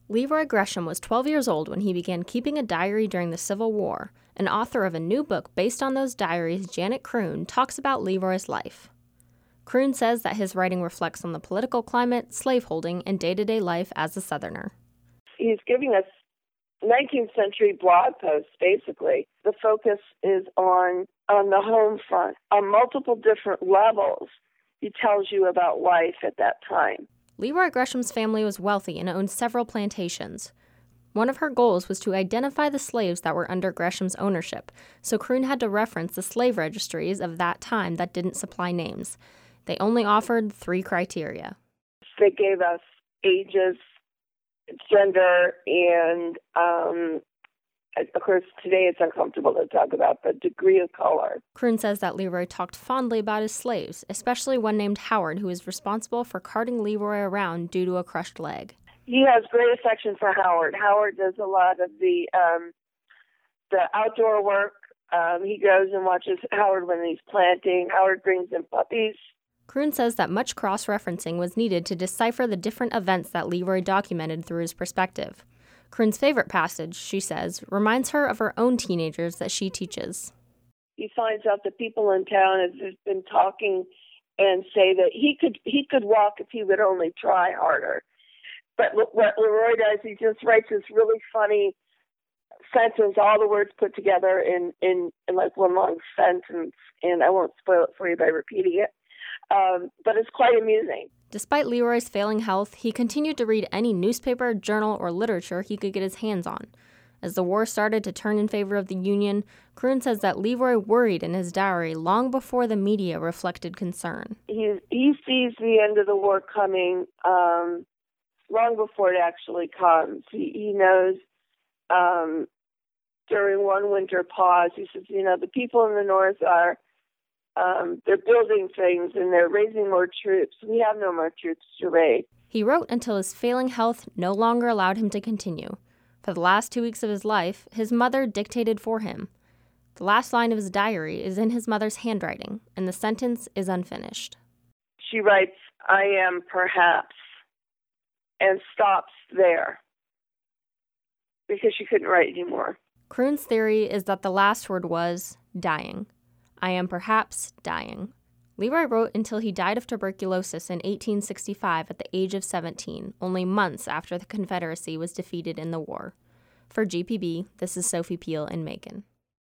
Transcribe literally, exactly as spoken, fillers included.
Leroy Gresham was twelve years old when he began keeping a diary during the Civil War, and author of a new book based on those diaries, Janet Croon, talks about Leroy's life. Croon says that his writing reflects on the political climate, slaveholding, and day-to-day life as a Southerner. He's giving us nineteenth century blog posts, basically. The focus is on, on the home front. On multiple different levels, he tells you about life at that time. Leroy Gresham's family was wealthy and owned several plantations. One of her goals was to identify the slaves that were under Gresham's ownership, so Croon had to reference the slave registries of that time that didn't supply names. They only offered three criteria. They gave us ages, gender, and, um, of course, today it's uncomfortable to talk about the degree of color. Croon says that Leroy talked fondly about his slaves, especially one named Howard, who was responsible for carting Leroy around due to a crushed leg. He has great affection for Howard. Howard does a lot of the um, the outdoor work. Um, he goes and watches Howard when he's planting. Howard brings him puppies. Croon says that much cross-referencing was needed to decipher the different events that Leroy documented through his perspective. Croon's favorite passage, she says, reminds her of her own teenagers that she teaches. He finds out that people in town have been talking and say that he could he could walk if he would only try harder. But what Leroy does, he just writes this really funny sentence, all the words put together in, in, in like one long sentence, and I won't spoil it for you by repeating it. Um, but it's quite amusing. Despite Leroy's failing health, he continued to read any newspaper, journal, or literature he could get his hands on. As the war started to turn in favor of the Union, Croon says that Leroy worried in his diary long before the media reflected concern. He, he sees the end of the war coming um, long before it actually comes. He, he knows um, during one winter pause, he says, you know, the people in the North are Um, they're building things and they're raising more troops. We have no more troops to raise. He wrote until his failing health no longer allowed him to continue. For the last two weeks of his life, his mother dictated for him. The last line of his diary is in his mother's handwriting, and the sentence is unfinished. She writes, I am perhaps, and stops there because she couldn't write anymore. Croon's theory is that the last word was dying. I am perhaps dying. Leroy wrote until he died of tuberculosis in eighteen sixty-five at the age of seventeen, only months after the Confederacy was defeated in the war. For G P B, this is Sophie Peel in Macon.